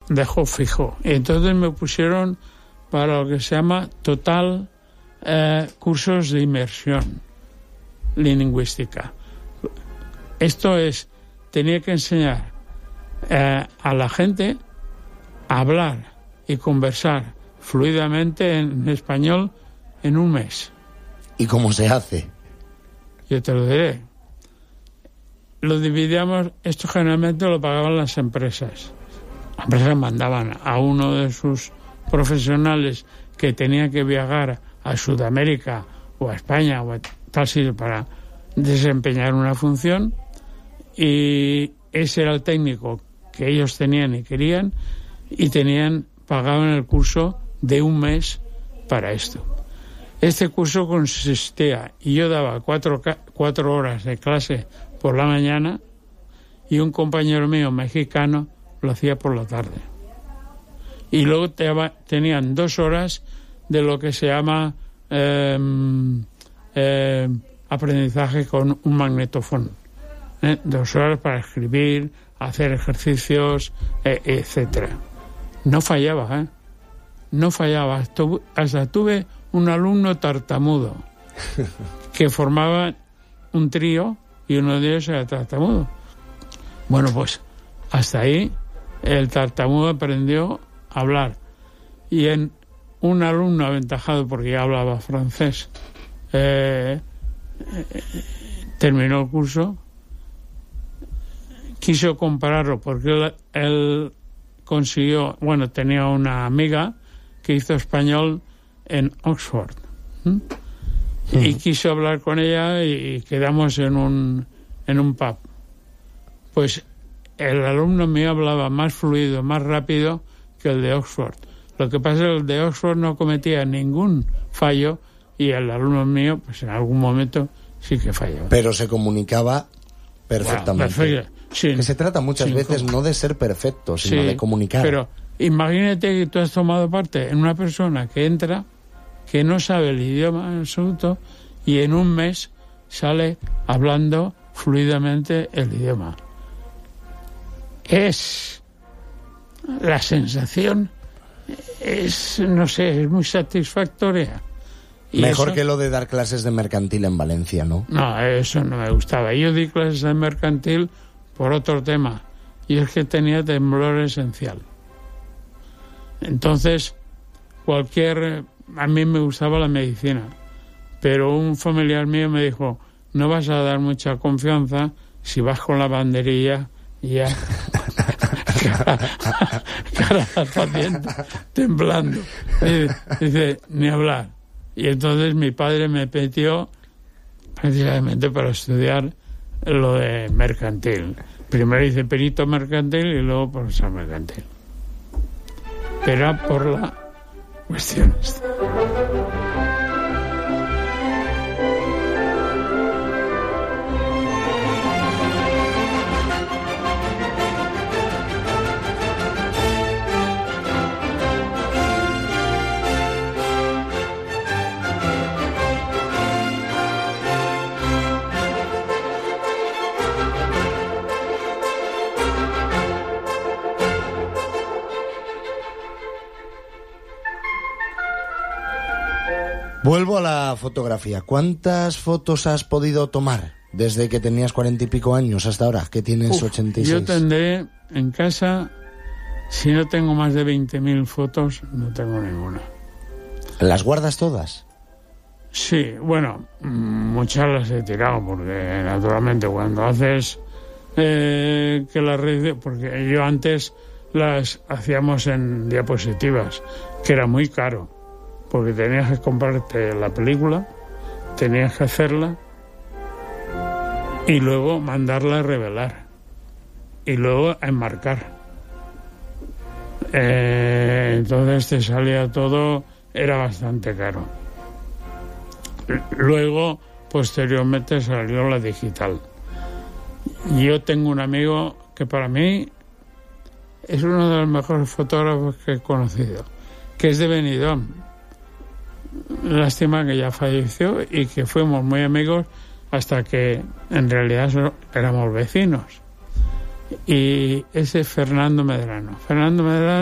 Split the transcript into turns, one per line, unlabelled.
dejó fijo. Y entonces me pusieron para lo que se llama total cursos de inmersión lingüística. Esto es, tenía que enseñar a la gente a hablar y conversar fluidamente en español en un mes.
¿Y cómo se hace?
Yo te lo diré. Lo dividíamos, esto generalmente lo pagaban las empresas. Las empresas mandaban a uno de sus profesionales que tenía que viajar a Sudamérica o a España o a tal sitio para desempeñar una función, y ese era el técnico que ellos tenían y querían, y pagaban el curso de un mes para esto. Este curso consistía, y yo daba 4 horas de clase por la mañana, y un compañero mío mexicano lo hacía por la tarde. Y luego tenían 2 horas de lo que se llama aprendizaje con un magnetófono. 2 horas para escribir, hacer ejercicios, etcétera. No fallaba, no fallaba. Hasta tuve un alumno tartamudo que formaba un trío y uno de ellos era tartamudo. Bueno, pues hasta ahí el tartamudo aprendió a hablar. Y en un alumno aventajado, porque ya hablaba francés, terminó el curso, quiso compararlo porque él consiguió, tenía una amiga que hizo español en Oxford, y quiso hablar con ella y quedamos en un pub. Pues el alumno mío hablaba más fluido, más rápido que el de Oxford. Lo que pasa es que el de Oxford no cometía ningún fallo y el alumno mío, pues en algún momento sí que fallaba.
Pero se comunicaba perfectamente.
Perfecto.
Que se trata muchas veces no de ser perfecto, sino de comunicar.
Pero imagínate que tú has tomado parte en una persona que entra, que no sabe el idioma en absoluto, y en un mes sale hablando fluidamente el idioma. La sensación es muy satisfactoria. Y
mejor
eso,
que lo de dar clases de mercantil en Valencia, ¿no?
No, eso no me gustaba. Yo di clases de mercantil por otro tema, y es que tenía temblor esencial. Entonces, a mí me gustaba la medicina, pero un familiar mío me dijo, no vas a dar mucha confianza si vas con la banderilla y ya cara al paciente temblando. Dice, ni hablar. Y entonces mi padre me metió precisamente para estudiar lo de mercantil. Primero hice perito mercantil y luego profesor mercantil. Pero era por la cuestión esta.
Vuelvo a la fotografía. ¿Cuántas fotos has podido tomar desde que tenías 40 y pico años hasta ahora, que tienes 86?
Yo tendré en casa, si no tengo más de 20.000 fotos, no tengo ninguna.
¿Las guardas todas?
Sí, muchas las he tirado, porque naturalmente cuando haces que las redes, porque yo antes las hacíamos en diapositivas, que era muy caro. Porque tenías que comprarte la película, tenías que hacerla y luego mandarla a revelar y luego a enmarcar. Entonces te salía todo, era bastante caro. Luego, posteriormente, salió la digital. Yo tengo un amigo que para mí es uno de los mejores fotógrafos que he conocido, que es de Benidorm. Lástima que ya falleció y que fuimos muy amigos hasta que en realidad éramos vecinos. Y ese es Fernando Medrano.